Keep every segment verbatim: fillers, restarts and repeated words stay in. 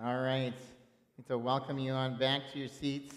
All right. I'd like to welcome you on back to your seats.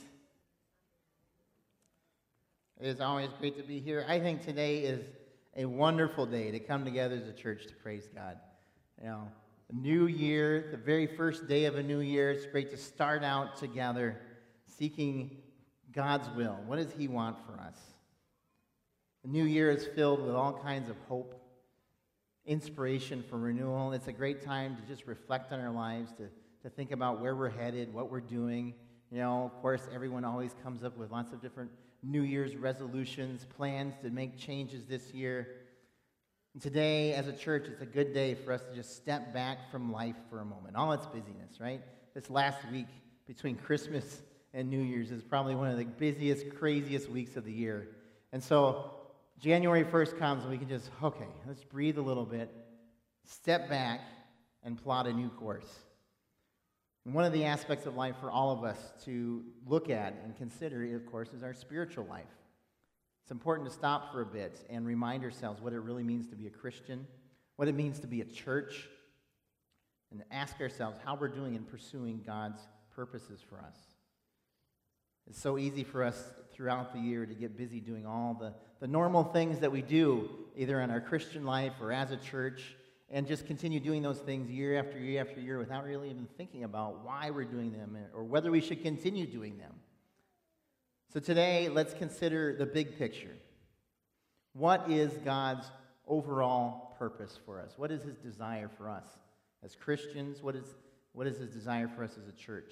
It is always great to be here. I think today is a wonderful day to come together as a church to praise God. You know, a new year, the very first day of a new year, it's great to start out together seeking God's will. What does He want for us? The new year is filled with all kinds of hope, inspiration for renewal. It's a great time to just reflect on our lives, to, to think about where we're headed, what we're doing. You know, of course, everyone always comes up with lots of different New Year's resolutions, plans to make changes this year. And today, as a church, it's a good day for us to just step back from life for a moment. All its busyness, right? This last week between Christmas and New Year's is probably one of the busiest, craziest weeks of the year. And so January first comes and we can just, okay, let's breathe a little bit, step back, and plot a new course. And one of the aspects of life for all of us to look at and consider, of course, is our spiritual life. It's important to stop for a bit and remind ourselves what it really means to be a Christian, what it means to be a church, and ask ourselves how we're doing in pursuing God's purposes for us. It's so easy for us throughout the year to get busy doing all the, the normal things that we do, either in our Christian life or as a church, and just continue doing those things year after year after year without really even thinking about why we're doing them or whether we should continue doing them. So today, let's consider the big picture. What is God's overall purpose for us? What is His desire for us as Christians? What is, what is His desire for us as a church?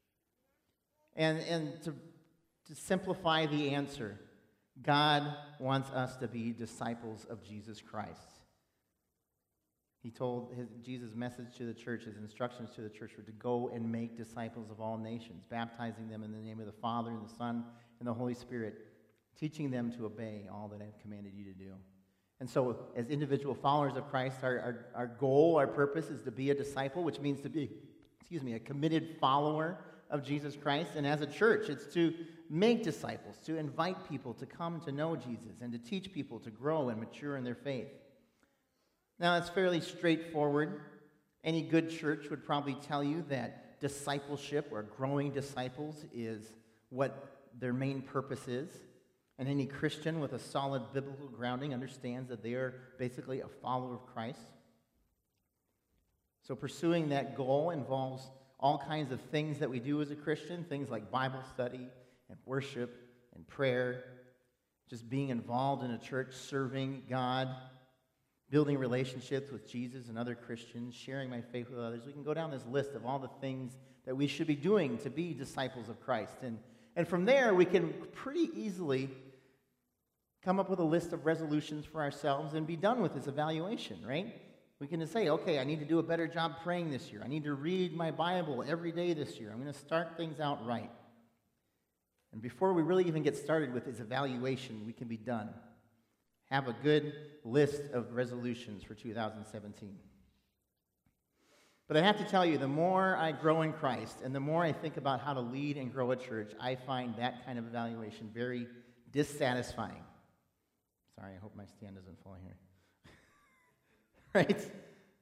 And, and to, to simplify the answer, God wants us to be disciples of Jesus Christ. He told his, Jesus' message to the church, his instructions to the church were to go and make disciples of all nations, baptizing them in the name of the Father and the Son and the Holy Spirit, teaching them to obey all that I've commanded you to do. And so as individual followers of Christ, our, our, our goal, our purpose is to be a disciple, which means to be, excuse me, a committed follower of Jesus Christ. And as a church, it's to make disciples, to invite people to come to know Jesus and to teach people to grow and mature in their faith. Now, it's fairly straightforward. Any good church would probably tell you that discipleship or growing disciples is what their main purpose is. And any Christian with a solid biblical grounding understands that they are basically a follower of Christ. So pursuing that goal involves all kinds of things that we do as a Christian, things like Bible study and worship and prayer, just being involved in a church, serving God, building relationships with Jesus and other Christians, sharing my faith with others. We can go down this list of all the things that we should be doing to be disciples of Christ. And, and from there, we can pretty easily come up with a list of resolutions for ourselves and be done with this evaluation, right? We can just say, okay, I need to do a better job praying this year. I need to read my Bible every day this year. I'm going to start things out right. And before we really even get started with this evaluation, we can be done. Have a good list of resolutions for two thousand seventeen. But I have to tell you, the more I grow in Christ and the more I think about how to lead and grow a church, I find that kind of evaluation very dissatisfying. Sorry, I hope my stand doesn't fall here. Right?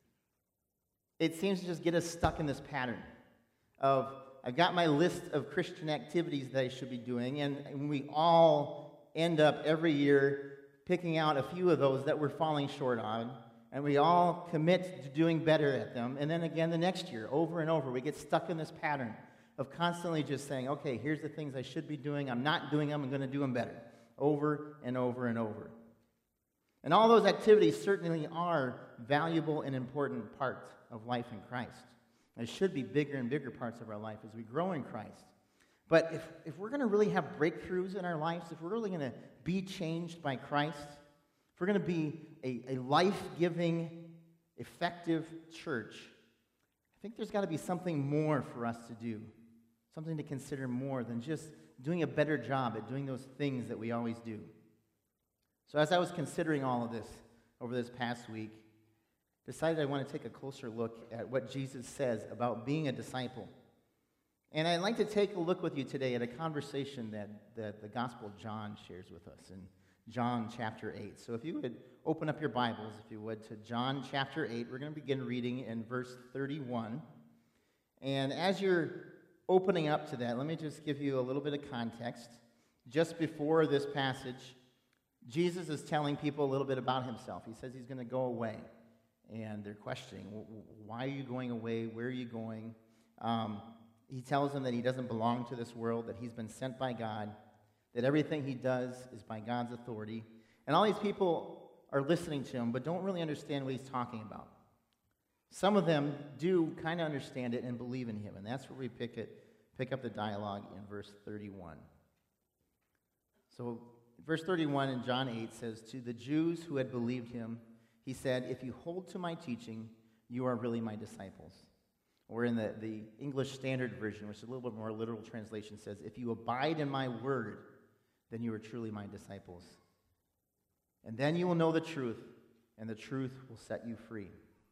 It seems to just get us stuck in this pattern of, I've got my list of Christian activities that I should be doing, and, and we all end up every year picking out a few of those that we're falling short on, and we all commit to doing better at them, and then again the next year, over and over, we get stuck in this pattern of constantly just saying, okay, here's the things I should be doing, I'm not doing them, I'm going to do them better, over and over and over. And all those activities certainly are valuable and important parts of life in Christ. They should be bigger and bigger parts of our life as we grow in Christ. But if, if we're going to really have breakthroughs in our lives, if we're really going to be changed by Christ, if we're going to be a, a life-giving, effective church, I think there's got to be something more for us to do, something to consider more than just doing a better job at doing those things that we always do. So as I was considering all of this over this past week, decided I want to take a closer look at what Jesus says about being a disciple. And I'd like to take a look with you today at a conversation that, that the Gospel of John shares with us in John chapter eight. So if you would open up your Bibles, if you would, to John chapter eight, we're going to begin reading in verse thirty-one. And as you're opening up to that, let me just give you a little bit of context. Just before this passage, Jesus is telling people a little bit about himself. He says he's going to go away. And they're questioning, why are you going away? Where are you going? Um, he tells them that he doesn't belong to this world, that he's been sent by God, that everything he does is by God's authority. And all these people are listening to him, but don't really understand what he's talking about. Some of them do kind of understand it and believe in him, and that's where we pick it, pick up the dialogue in verse thirty-one. So verse thirty-one in John eight says, "To the Jews who had believed him, he said, 'If you hold to my teaching, you are really my disciples.'" Or in the, the English Standard Version, which is a little bit more literal translation, says, "If you abide in my word, then you are truly my disciples. And then you will know the truth, and the truth will set you free."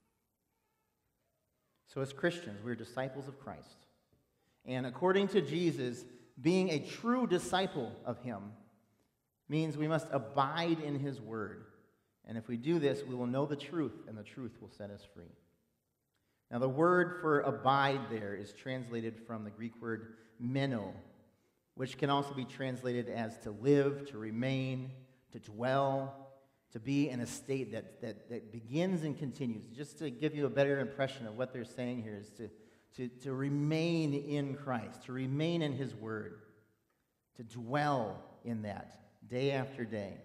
So as Christians, we're disciples of Christ. And according to Jesus, being a true disciple of him means we must abide in his word. And if we do this, we will know the truth, and the truth will set us free. Now, the word for abide there is translated from the Greek word meno, which can also be translated as to live, to remain, to dwell, to be in a state that, that, that begins and continues. Just to give you a better impression of what they're saying here is to, to, to remain in Christ, to remain in his word, to dwell in that day after day.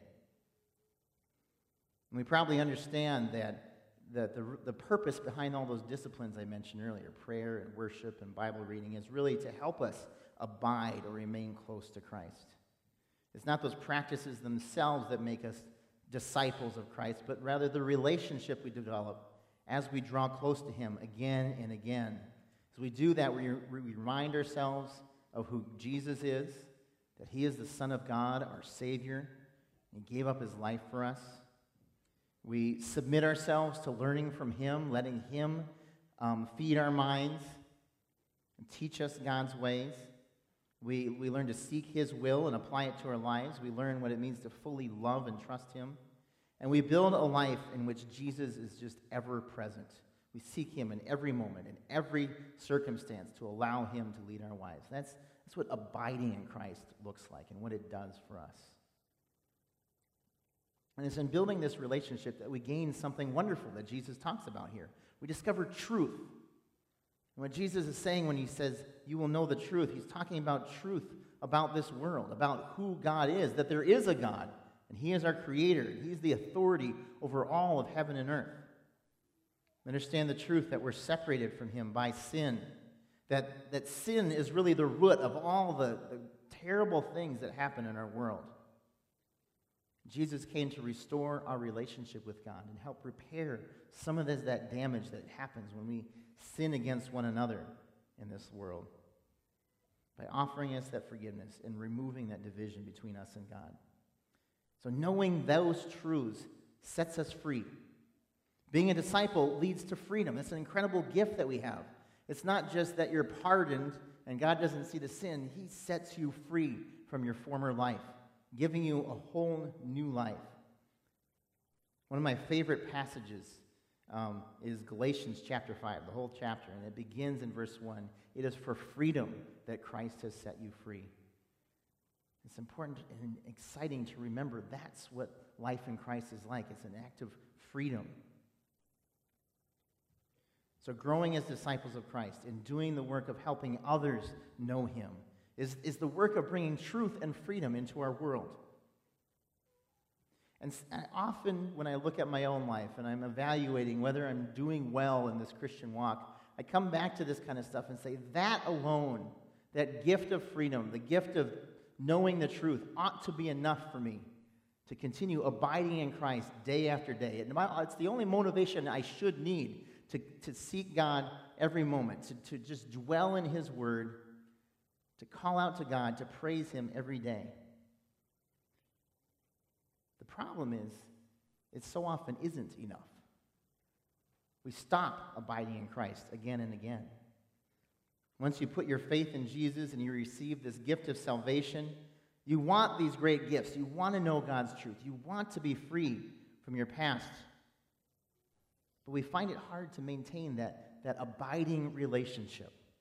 And we probably understand that, that the, the purpose behind all those disciplines I mentioned earlier, prayer and worship and Bible reading, is really to help us abide or remain close to Christ. It's not those practices themselves that make us disciples of Christ, but rather the relationship we develop as we draw close to him again and again. As we do that, we, we remind ourselves of who Jesus is, that he is the Son of God, our Savior, and he gave up his life for us. We submit ourselves to learning from him, letting him um, feed our minds and teach us God's ways. We, we learn to seek his will and apply it to our lives. We learn what it means to fully love and trust him. And we build a life in which Jesus is just ever present. We seek him in every moment, in every circumstance, to allow him to lead our lives. That's, that's what abiding in Christ looks like and what it does for us. And it's in building this relationship that we gain something wonderful that Jesus talks about here. We discover truth. And what Jesus is saying when he says, "You will know the truth," he's talking about truth about this world, about who God is, that there is a God, and he is our creator. He's the authority over all of heaven and earth. We understand the truth that we're separated from him by sin, that, that sin is really the root of all the, the terrible things that happen in our world. Jesus came to restore our relationship with God and help repair some of this, that damage that happens when we sin against one another in this world by offering us that forgiveness and removing that division between us and God. So knowing those truths sets us free. Being a disciple leads to freedom. It's an incredible gift that we have. It's not just that you're pardoned and God doesn't see the sin. He sets you free from your former life, giving you a whole new life. One of my favorite passages um, is Galatians chapter five, the whole chapter, and it begins in verse one. "It is for freedom that Christ has set you free." It's important and exciting to remember that's what life in Christ is like. It's an act of freedom. So growing as disciples of Christ and doing the work of helping others know him is, is the work of bringing truth and freedom into our world. And often when I look at my own life and I'm evaluating whether I'm doing well in this Christian walk, I come back to this kind of stuff and say, that alone, that gift of freedom, the gift of knowing the truth, ought to be enough for me to continue abiding in Christ day after day. It's the only motivation I should need to, to seek God every moment, to, to just dwell in his word, to call out to God, to praise him every day. The problem is, it so often isn't enough. We stop abiding in Christ again and again. Once you put your faith in Jesus and you receive this gift of salvation, you want these great gifts. You want to know God's truth. You want to be free from your past. But we find it hard to maintain that, that abiding relationship.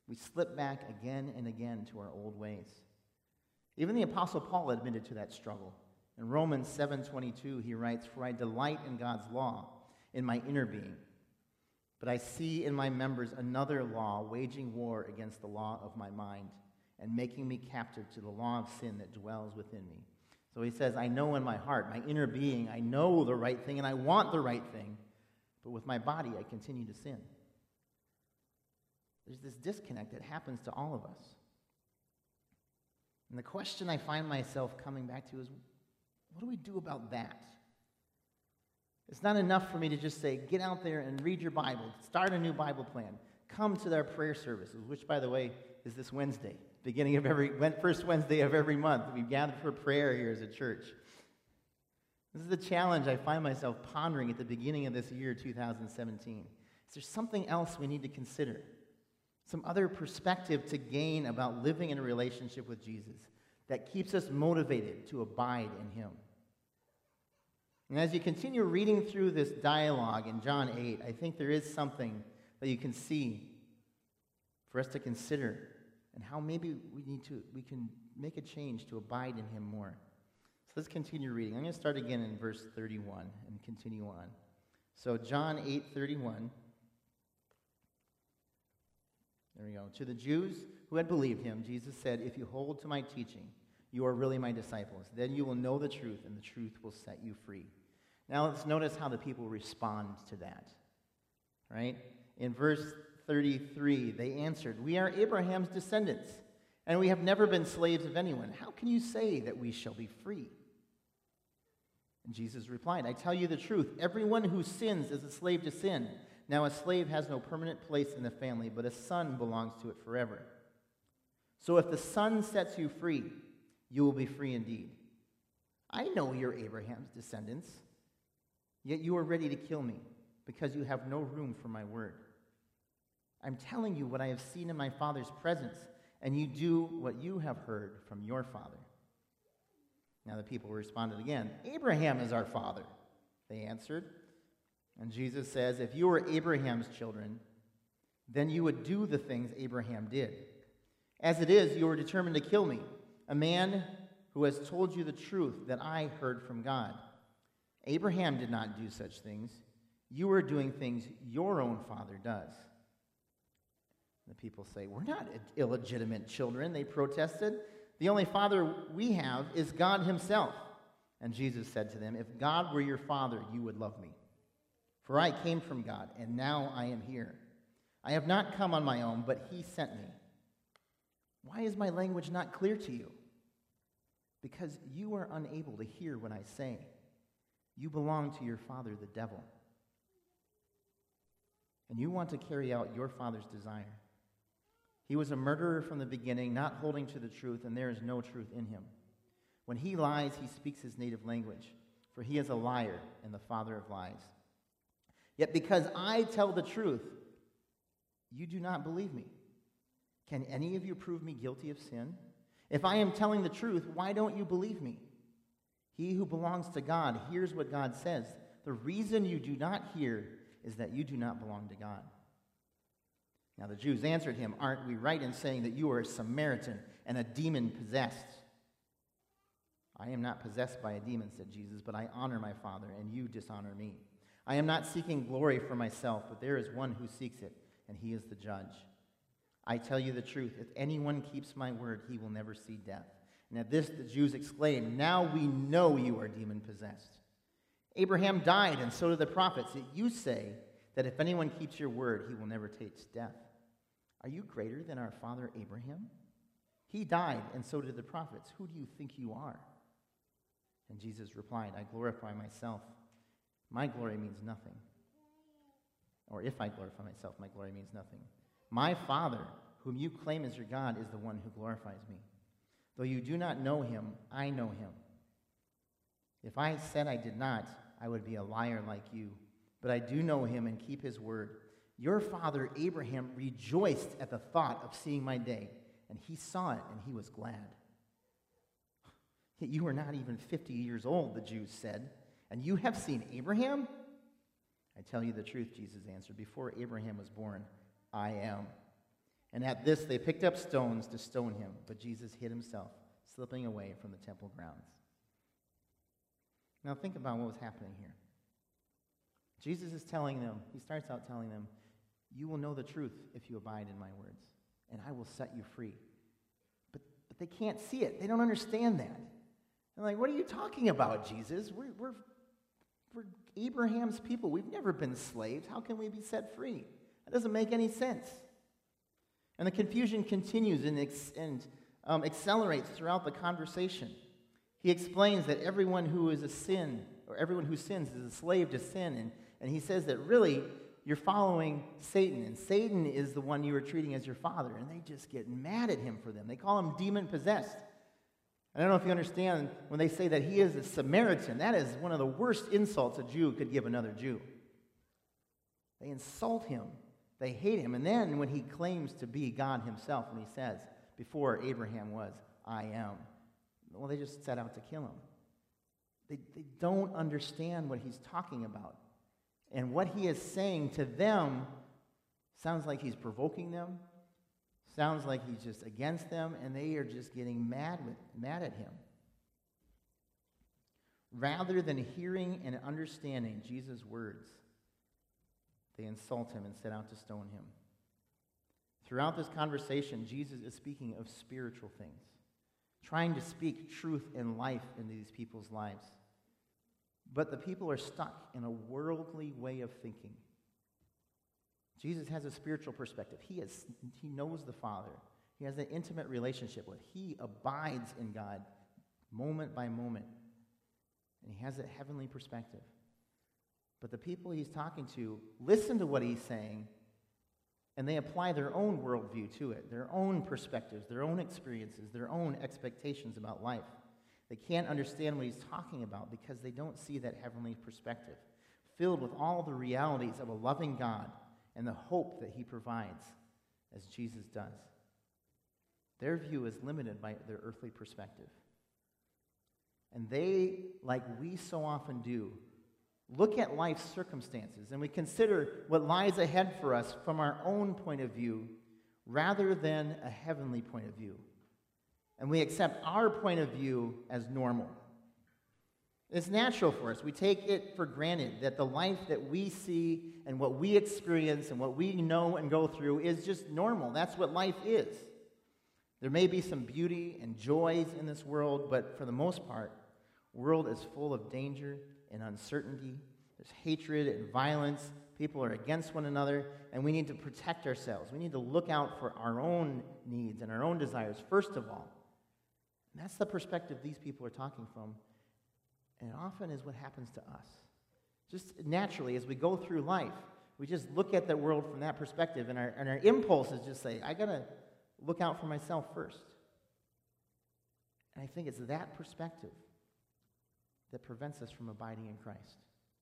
We slip back again and again to our old ways. Even the Apostle Paul admitted to that struggle. In Romans seven twenty-two, he writes, "For I delight in God's law in my inner being, but I see in my members another law waging war against the law of my mind and making me captive to the law of sin that dwells within me." So he says, I know in my heart, my inner being, I know the right thing and I want the right thing, but with my body I continue to sin. There's this disconnect that happens to all of us. And the question I find myself coming back to is, what do we do about that? It's not enough for me to just say, get out there and read your Bible, start a new Bible plan, come to their prayer services, which, by the way, is this Wednesday, beginning of every, first Wednesday of every month. We gather for prayer here as a church. This is the challenge I find myself pondering at the beginning of this year, two thousand seventeen. Is there something else we need to consider? Some other perspective to gain about living in a relationship with Jesus that keeps us motivated to abide in him. And as you continue reading through this dialogue in John eight, I think there is something that you can see for us to consider and how maybe we need to we can make a change to abide in him more. So let's continue reading. I'm going to start again in verse thirty-one and continue on. So John eight thirty-one. There we go. To the Jews who had believed him, Jesus said, "If you hold to my teaching, you are really my disciples. Then you will know the truth, and the truth will set you free." Now let's notice how the people respond to that. Right? In verse thirty-three, they answered, "We are Abraham's descendants, and we have never been slaves of anyone. How can you say that we shall be free?" And Jesus replied, "I tell you the truth. Everyone who sins is a slave to sin. Now a slave has no permanent place in the family, but a son belongs to it forever. So if the Son sets you free, you will be free indeed. I know you're Abraham's descendants, yet you are ready to kill me, because you have no room for my word. I'm telling you what I have seen in my Father's presence, and you do what you have heard from your father." Now the people responded again, "Abraham is our father," they answered. And Jesus says, "If you were Abraham's children, then you would do the things Abraham did. As it is, you are determined to kill me, a man who has told you the truth that I heard from God. Abraham did not do such things. You are doing things your own father does." The people say, "We're not illegitimate children," they protested. "The only father we have is God himself." And Jesus said to them, "If God were your father, you would love me. For I came from God, and now I am here. I have not come on my own, but he sent me. Why is my language not clear to you? Because you are unable to hear what I say. You belong to your father, the devil, and you want to carry out your father's desire. He was a murderer from the beginning, not holding to the truth, and there is no truth in him. When he lies, he speaks his native language, for he is a liar and the father of lies. Yet because I tell the truth, you do not believe me. Can any of you prove me guilty of sin? If I am telling the truth, why don't you believe me? He who belongs to God hears what God says. The reason you do not hear is that you do not belong to God." Now the Jews answered him, "Aren't we right in saying that you are a Samaritan and a demon possessed?" "I am not possessed by a demon," said Jesus, "but I honor my Father, and you dishonor me. I am not seeking glory for myself, but there is one who seeks it, and he is the judge. I tell you the truth, if anyone keeps my word, he will never see death." And at this the Jews exclaimed, "Now we know you are demon-possessed. Abraham died, and so did the prophets, yet you say that if anyone keeps your word, he will never taste death. Are you greater than our father Abraham? He died, and so did the prophets. Who do you think you are?" And Jesus replied, "I glorify myself. My glory means nothing. Or if I glorify myself, my glory means nothing. My Father, whom you claim as your God, is the one who glorifies me. Though you do not know him, I know him. If I said I did not, I would be a liar like you. But I do know him and keep his word. Your father Abraham rejoiced at the thought of seeing my day, and he saw it and he was glad. Yet you are not even fifty years old," the Jews said, "and you have seen Abraham?" "I tell you the truth," Jesus answered, "before Abraham was born, I am." And at this, they picked up stones to stone him, but Jesus hid himself, slipping away from the temple grounds. Now think about what was happening here. Jesus is telling them, he starts out telling them, you will know the truth if you abide in my words, and I will set you free. But, but they can't see it. They don't understand that. They're like, what are you talking about, Jesus? We're, we're, we're Abraham's people. We've never been slaves. How can we be set free? That doesn't make any sense. And the confusion continues and, ex- and um, accelerates throughout the conversation. He explains that everyone who is a sin, or everyone who sins is a slave to sin. And, and he says that really, you're following Satan. And Satan is the one you are treating as your father. And they just get mad at him for them. They call him demon-possessed. I don't know if you understand when they say that he is a Samaritan. That is one of the worst insults a Jew could give another Jew. They insult him. They hate him. And then when he claims to be God himself, when he says, before Abraham was, I am, well, they just set out to kill him. They, they don't understand what he's talking about. And what he is saying to them sounds like he's provoking them, sounds like he's just against them, and they are just getting mad with, mad at him. Rather than hearing and understanding Jesus' words, they insult him and set out to stone him. Throughout this conversation, Jesus is speaking of spiritual things, trying to speak truth and life into these people's lives. But the people are stuck in a worldly way of thinking. Jesus has a spiritual perspective. He is, he knows the Father. He has an intimate relationship with. He abides in God moment by moment. And he has a heavenly perspective. But the people he's talking to listen to what he's saying, and they apply their own worldview to it, their own perspectives, their own experiences, their own expectations about life. They can't understand what he's talking about because they don't see that heavenly perspective, filled with all the realities of a loving God and the hope that he provides, as Jesus does. Their view is limited by their earthly perspective. And they, like we so often do, look at life's circumstances and we consider what lies ahead for us from our own point of view rather than a heavenly point of view. And we accept our point of view as normal. It's natural for us. We take it for granted that the life that we see and what we experience and what we know and go through is just normal. That's what life is. There may be some beauty and joys in this world, but for the most part, the world is full of danger and uncertainty. There's hatred and violence. People are against one another, and we need to protect ourselves. We need to look out for our own needs and our own desires, first of all. And that's the perspective these people are talking from. And it often is what happens to us. Just naturally, as we go through life, we just look at the world from that perspective, and our, and our impulse is just say, I got to look out for myself first. And I think it's that perspective that prevents us from abiding in Christ.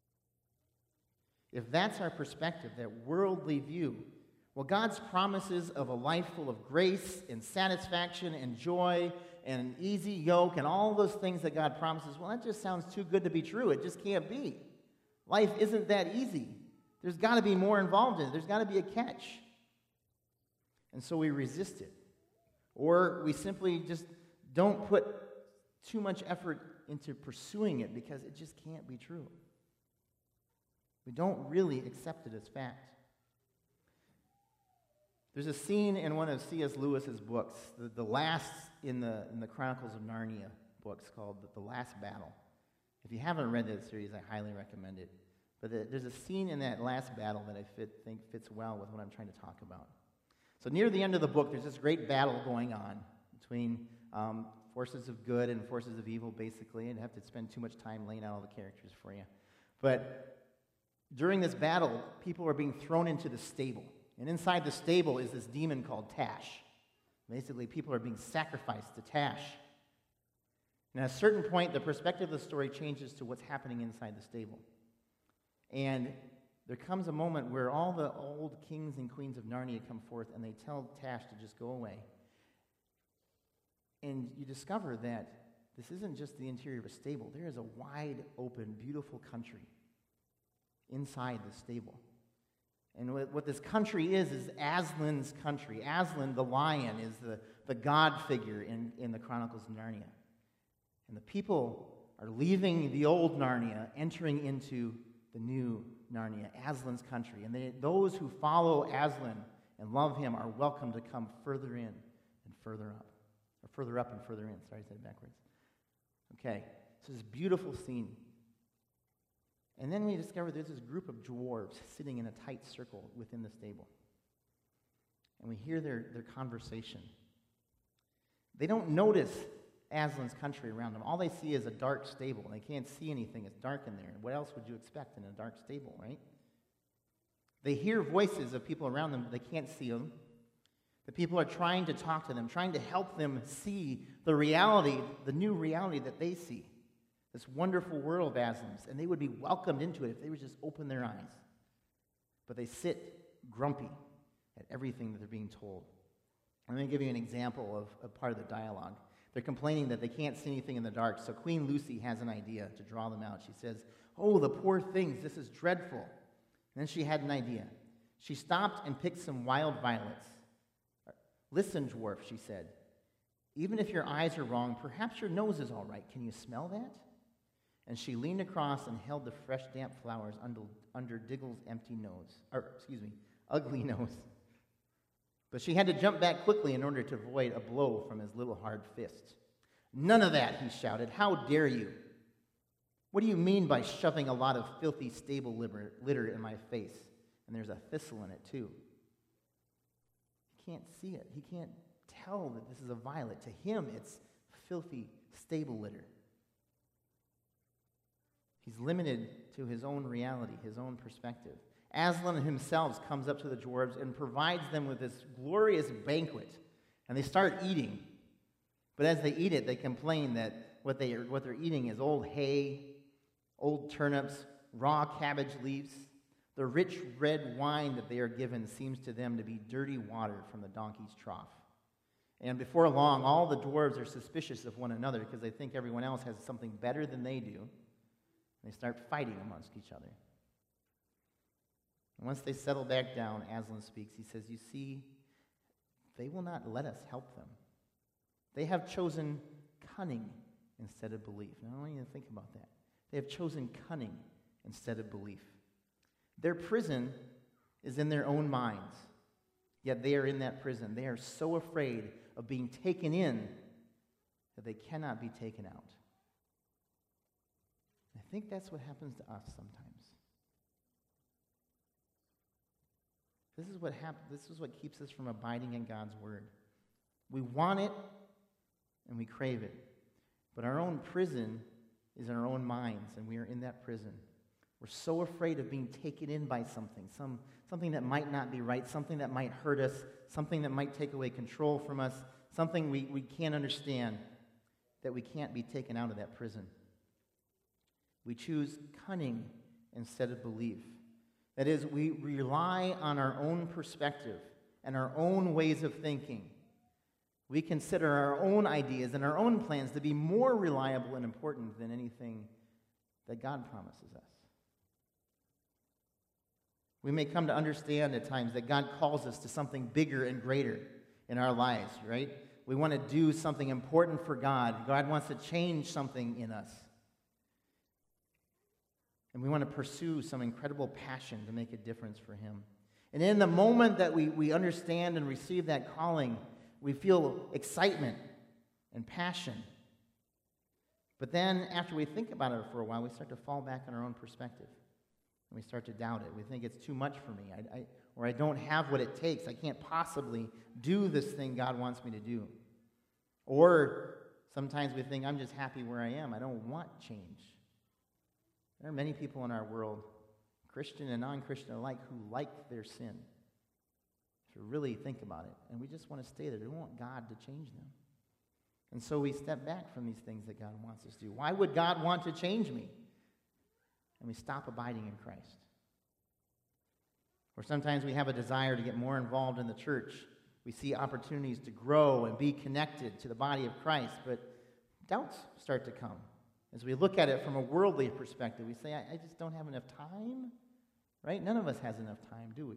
If that's our perspective, that worldly view, well, God's promises of a life full of grace and satisfaction and joy and an easy yoke and all those things that God promises, well, that just sounds too good to be true. It just can't be. Life isn't that easy. There's got to be more involved in it. There's got to be a catch. And so we resist it. Or we simply just don't put too much effort into pursuing it because it just can't be true. We don't really accept it as fact. There's a scene in one of C S Lewis's books, the, the last in the, in the Chronicles of Narnia books, called The, the Last Battle. If you haven't read that series, I highly recommend it. But the, there's a scene in that last battle that I fit, think fits well with what I'm trying to talk about. So near the end of the book, there's this great battle going on between um, forces of good and forces of evil, basically. I'd have to spend too much time laying out all the characters for you. But during this battle, people are being thrown into the stable. And inside the stable is this demon called Tash. Basically, people are being sacrificed to Tash. And at a certain point, the perspective of the story changes to what's happening inside the stable. And there comes a moment where all the old kings and queens of Narnia come forth and they tell Tash to just go away. And you discover that this isn't just the interior of a stable. There is a wide open, beautiful country inside the stable. And what, what this country is, is Aslan's country. Aslan, the lion, is the, the god figure in, in the Chronicles of Narnia. And the people are leaving the old Narnia, entering into the new Narnia, Aslan's country. And they, those who follow Aslan and love him are welcome to come further in and further up. Or further up and further in. Sorry, I said it backwards. Okay, so this beautiful scene. And then we discover there's this group of dwarves sitting in a tight circle within the stable. And we hear their, their conversation. They don't notice Aslan's country around them. All they see is a dark stable. They can't see anything. It's dark in there. What else would you expect in a dark stable, right? They hear voices of people around them, but they can't see them. The people are trying to talk to them, trying to help them see the reality, the new reality that they see. This wonderful world of Aslan's, and they would be welcomed into it if they would just open their eyes. But they sit grumpy at everything that they're being told. I'm going to give you an example of, of part of the dialogue. They're complaining that they can't see anything in the dark, so Queen Lucy has an idea to draw them out. She says, "Oh, the poor things, this is dreadful." And then she had an idea. She stopped and picked some wild violets. "Listen, dwarf," she said, "even if your eyes are wrong, perhaps your nose is all right. Can you smell that?" And she leaned across and held the fresh, damp flowers under, under Diggle's empty nose, or excuse me, ugly nose. But she had to jump back quickly in order to avoid a blow from his little hard fist. "None of that," he shouted. "How dare you? What do you mean by shoving a lot of filthy stable litter, litter in my face? And there's a thistle in it, too." He can't see it. He can't tell that this is a violet. To him, it's filthy stable litter. He's limited to his own reality, his own perspective. Aslan himself comes up to the dwarves and provides them with this glorious banquet. And they start eating. But as they eat it, they complain that what, they are, what they're eating is old hay, old turnips, raw cabbage leaves. The rich red wine that they are given seems to them to be dirty water from the donkey's trough. And before long, all the dwarves are suspicious of one another because they think everyone else has something better than they do. They start fighting amongst each other. And once they settle back down, Aslan speaks. He says, "You see, they will not let us help them. They have chosen cunning instead of belief." Now, I want you to think about that. They have chosen cunning instead of belief. Their prison is in their own minds, yet they are in that prison. They are so afraid of being taken in that they cannot be taken out. I think that's what happens to us sometimes. This is what happens. This is what keeps us from abiding in God's word. We want it and we crave it, but our own prison is in our own minds, and we are in that prison. We're so afraid of being taken in by something, some something that might not be right, something that might hurt us, something that might take away control from us, something we, we can't understand, that we can't be taken out of that prison. We choose cunning instead of belief. That is, we rely on our own perspective and our own ways of thinking. We consider our own ideas and our own plans to be more reliable and important than anything that God promises us. We may come to understand at times that God calls us to something bigger and greater in our lives, right? We want to do something important for God. God wants to change something in us. And we want to pursue some incredible passion to make a difference for Him. And in the moment that we, we understand and receive that calling, we feel excitement and passion. But then after we think about it for a while, we start to fall back on our own perspective. And we start to doubt it. We think it's too much for me, I, I, or I don't have what it takes. I can't possibly do this thing God wants me to do. Or sometimes we think, I'm just happy where I am. I don't want change. There are many people in our world, Christian and non-Christian alike, who like their sin. If you really think about it. And we just want to stay there. We want God to change them. And so we step back from these things that God wants us to do. Why would God want to change me? And we stop abiding in Christ. Or sometimes we have a desire to get more involved in the church. We see opportunities to grow and be connected to the body of Christ, but doubts start to come. As we look at it from a worldly perspective, we say, I, I just don't have enough time, right? None of us has enough time, do we?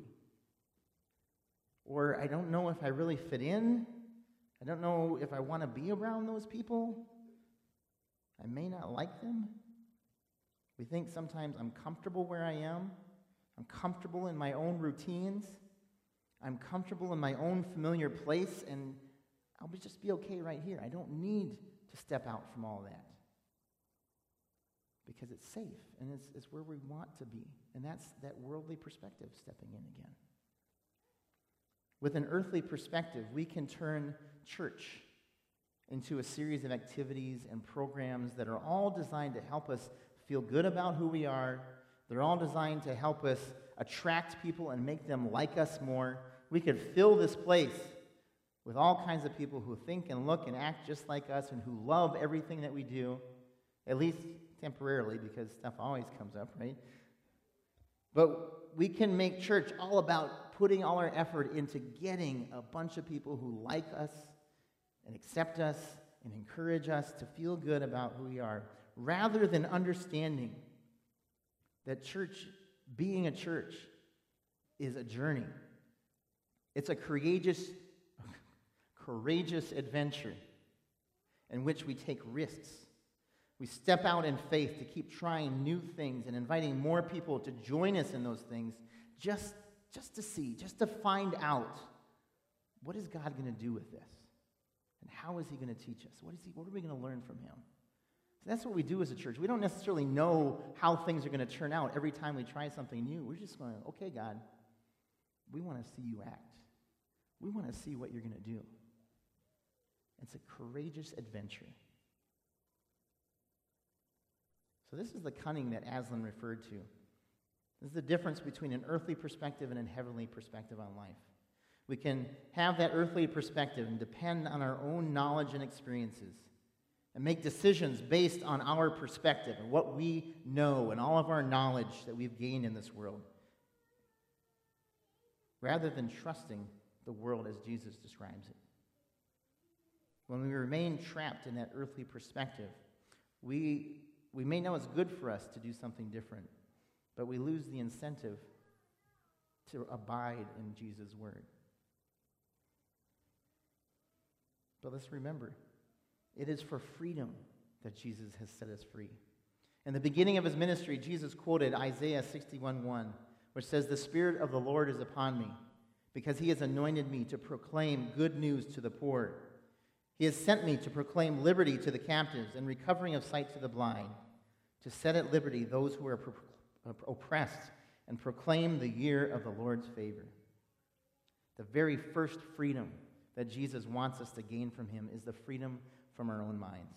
Or I don't know if I really fit in. I don't know if I want to be around those people. I may not like them. We think sometimes I'm comfortable where I am. I'm comfortable in my own routines. I'm comfortable in my own familiar place, and I'll just be okay right here. I don't need to step out from all that because it's safe, and it's, it's where we want to be. And that's that worldly perspective stepping in again. With an earthly perspective, we can turn church into a series of activities and programs that are all designed to help us feel good about who we are. They're all designed to help us attract people and make them like us more. We could fill this place with all kinds of people who think and look and act just like us and who love everything that we do, at least temporarily, because stuff always comes up, right? But we can make church all about putting all our effort into getting a bunch of people who like us and accept us and encourage us to feel good about who we are, rather than understanding that church, being a church, is a journey. It's a courageous, courageous adventure in which we take risks. We step out in faith to keep trying new things and inviting more people to join us in those things just, just to see, just to find out, what is God going to do with this? And how is he going to teach us? What is he, what are we going to learn from him? So that's what we do as a church. We don't necessarily know how things are going to turn out every time we try something new. We're just going, okay, God, we want to see you act. We want to see what you're going to do. It's a courageous adventure. So this is the cunning that Aslan referred to. This is the difference between an earthly perspective and a heavenly perspective on life. We can have that earthly perspective and depend on our own knowledge and experiences and make decisions based on our perspective and what we know and all of our knowledge that we've gained in this world, rather than trusting the world as Jesus describes it. When we remain trapped in that earthly perspective, we, we may know it's good for us to do something different, but we lose the incentive to abide in Jesus' word. But let's remember, it is for freedom that Jesus has set us free. In the beginning of his ministry, Jesus quoted Isaiah sixty-one one, which says, "The Spirit of the Lord is upon me, because he has anointed me to proclaim good news to the poor. He has sent me to proclaim liberty to the captives and recovering of sight to the blind, to set at liberty those who are pro- oppressed, and proclaim the year of the Lord's favor." The very first freedom that Jesus wants us to gain from him is the freedom from our own minds.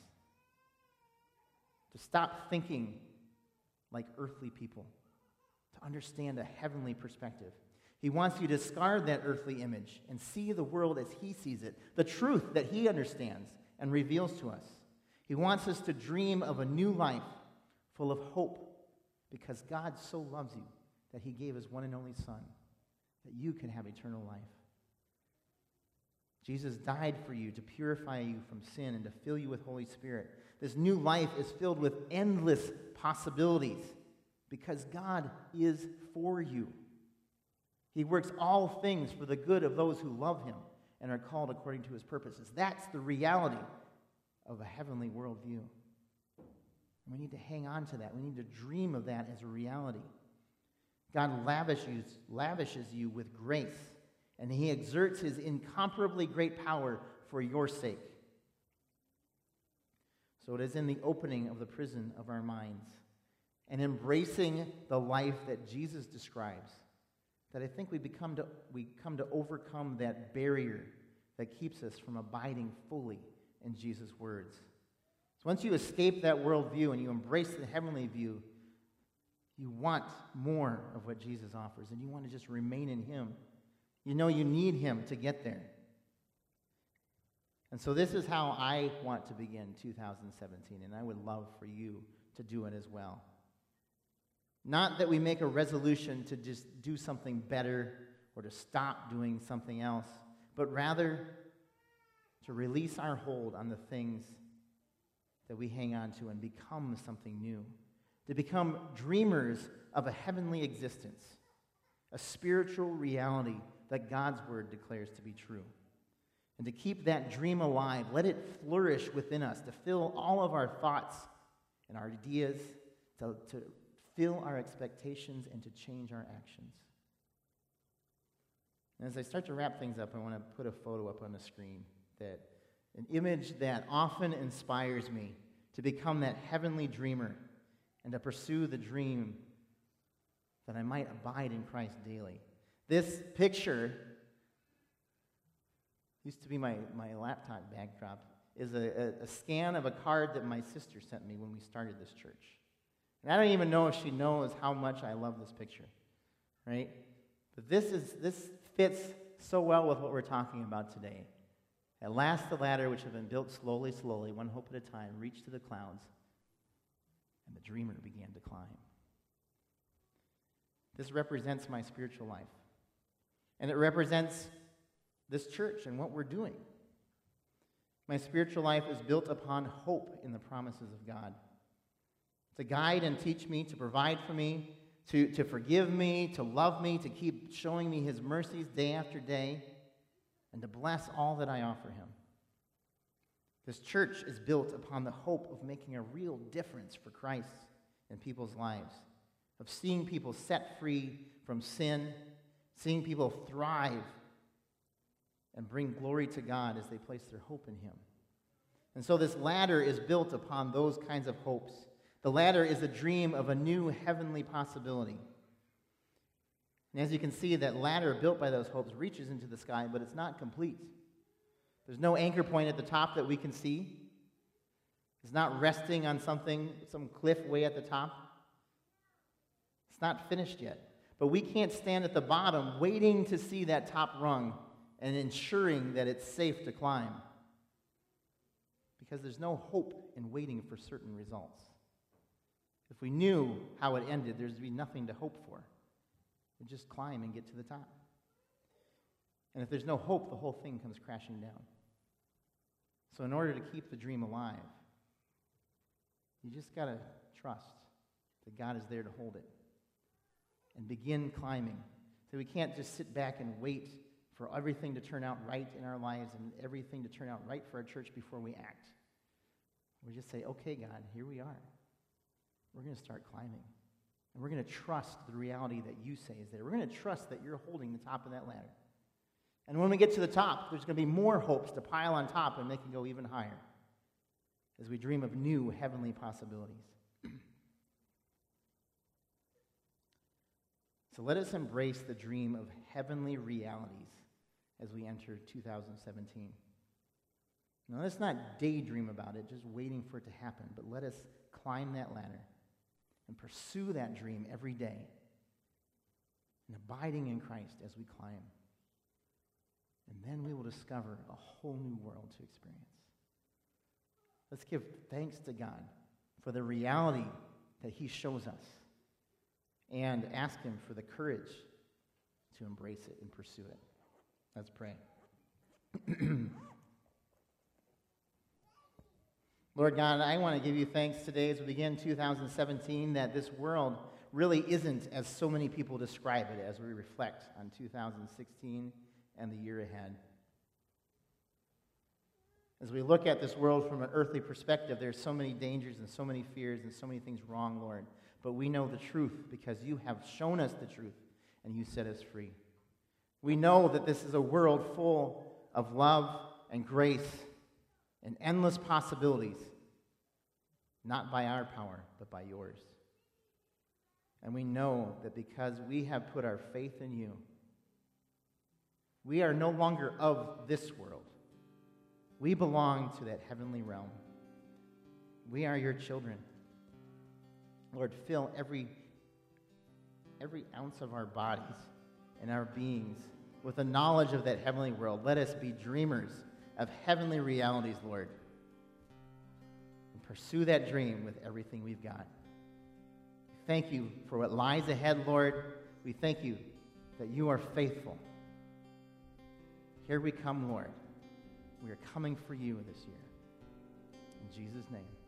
To stop thinking like earthly people, to understand a heavenly perspective. He wants you to discard that earthly image and see the world as he sees it, the truth that he understands and reveals to us. He wants us to dream of a new life full of hope, because God so loves you that he gave his one and only Son, that you can have eternal life. Jesus died for you to purify you from sin and to fill you with Holy Spirit. This new life is filled with endless possibilities because God is for you. He works all things for the good of those who love him and are called according to his purposes. That's the reality of a heavenly worldview. And we need to hang on to that. We need to dream of that as a reality. God lavishes, lavishes you with grace, and he exerts his incomparably great power for your sake. So it is in the opening of the prison of our minds and embracing the life that Jesus describes that I think we become to we come to overcome that barrier that keeps us from abiding fully in Jesus' words. So once you escape that worldview and you embrace the heavenly view, you want more of what Jesus offers, and you want to just remain in him. You know you need him to get there. And so this is how I want to begin two thousand seventeen, and I would love for you to do it as well. Not that we make a resolution to just do something better or to stop doing something else, but rather to release our hold on the things that we hang on to and become something new, to become dreamers of a heavenly existence a spiritual reality that God's word declares to be true. And to keep that dream alive, let it flourish within us, to fill all of our thoughts and our ideas, to, to fill our expectations, and to change our actions. And as I start to wrap things up, I want to put a photo up on the screen, that an image that often inspires me to become that heavenly dreamer and to pursue the dream that I might abide in Christ daily. This picture used to be my, my laptop backdrop, is a, a, a scan of a card that my sister sent me when we started this church. And I don't even know if she knows how much I love this picture, right? But this is this fits so well with what we're talking about today. At last the ladder, which had been built slowly, slowly, one hope at a time, reached to the clouds, and the dreamer began to climb. This represents my spiritual life. And it represents this church and what we're doing. My spiritual life is built upon hope in the promises of God. To guide and teach me, to provide for me, to, to forgive me, to love me, to keep showing me his mercies day after day, and to bless all that I offer him. This church is built upon the hope of making a real difference for Christ in people's lives, of seeing people set free from sin, seeing people thrive and bring glory to God as they place their hope in him. And so this ladder is built upon those kinds of hopes. The ladder is a dream of a new heavenly possibility. And as you can see, that ladder built by those hopes reaches into the sky, but it's not complete. There's no anchor point at the top that we can see. It's not resting on something, some cliff way at the top. It's not finished yet. But we can't stand at the bottom waiting to see that top rung and ensuring that it's safe to climb. Because there's no hope in waiting for certain results. If we knew how it ended, there'd be nothing to hope for. We'd just climb and get to the top. And if there's no hope, the whole thing comes crashing down. So in order to keep the dream alive, you just got to trust that God is there to hold it. And begin climbing. So we can't just sit back and wait for everything to turn out right in our lives and everything to turn out right for our church before we act. We just say, okay, God, here we are. We're going to start climbing. And we're going to trust the reality that you say is there. We're going to trust that you're holding the top of that ladder. And when we get to the top, there's going to be more hopes to pile on top and make it go even higher as we dream of new heavenly possibilities. So let us embrace the dream of heavenly realities as we enter two thousand seventeen. Now, let's not daydream about it, just waiting for it to happen, but let us climb that ladder and pursue that dream every day and abiding in Christ as we climb. And then we will discover a whole new world to experience. Let's give thanks to God for the reality that he shows us and ask him for the courage to embrace it and pursue it. Let's pray. Lord God, I want to give you thanks today as we begin two thousand seventeen that this world really isn't as so many people describe it as we reflect on two thousand sixteen and the year ahead. As we look at this world from an earthly perspective, there's so many dangers and so many fears and so many things wrong, Lord. But we know the truth because you have shown us the truth and you set us free. We know that this is a world full of love and grace and endless possibilities, not by our power, but by yours. And we know that because we have put our faith in you, we are no longer of this world. We belong to that heavenly realm. We are your children. Lord, fill every, every ounce of our bodies and our beings with the knowledge of that heavenly world. Let us be dreamers of heavenly realities, Lord. And pursue that dream with everything we've got. Thank you for what lies ahead, Lord. We thank you that you are faithful. Here we come, Lord. We are coming for you this year. In Jesus' name.